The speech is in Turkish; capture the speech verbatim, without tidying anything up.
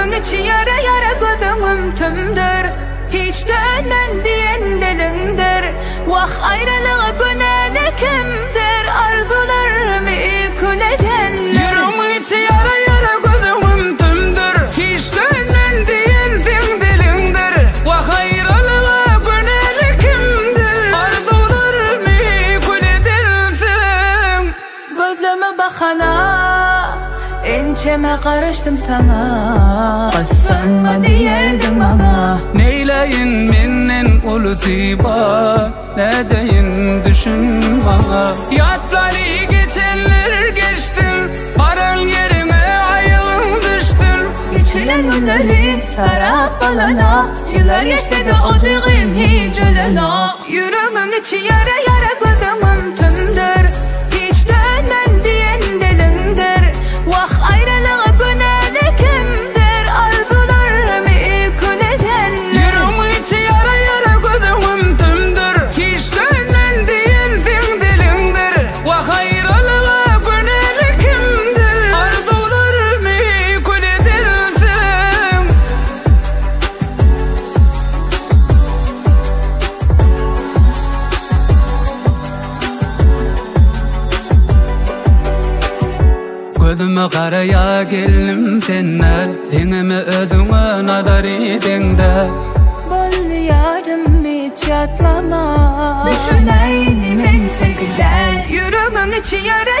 Yüreğimin içi yara yara gözümüm tümdür. Hiç dönmem diyen dilindir. Vah ayrılığa göneli kimdir? Arzularımı küledenler. Yüreğimin içi yara yara gözümüm tümdür. Hiç dönmem diyen dilindir. Vah ayrılığa göneli kimdir? Arzularımı küledensin. Gözlüme bakana ençeme karıştım sana. Kıssanma diyerdin bana. Neyleyin mennen ulusiba, ne deyin düşün bana. Yatları geçenler geçtin, paran yerine ayılın düştün. Geçilen günleri sarap balana. Yıllar geçti de o duyğum hiç ölena. Yüreğimin içi yara yara gözümüm tümdür. Hiç dönmem diyen dilindir. Vah ayrılığa göneli kimdir? Arzularımı küledenler. Yüreğimin içi yara yara gözümüm tümdür. Hiç dönmem diyen dilindir. Vah ayrılığa göneli kimdir? Arzularımı küledensin. Gözüme karaya geldim senler. Denime ödüme nadar edinde. Bol yarım hiç yatlama. Düşüneyim ben sen güzel. Yüreğimin içi yara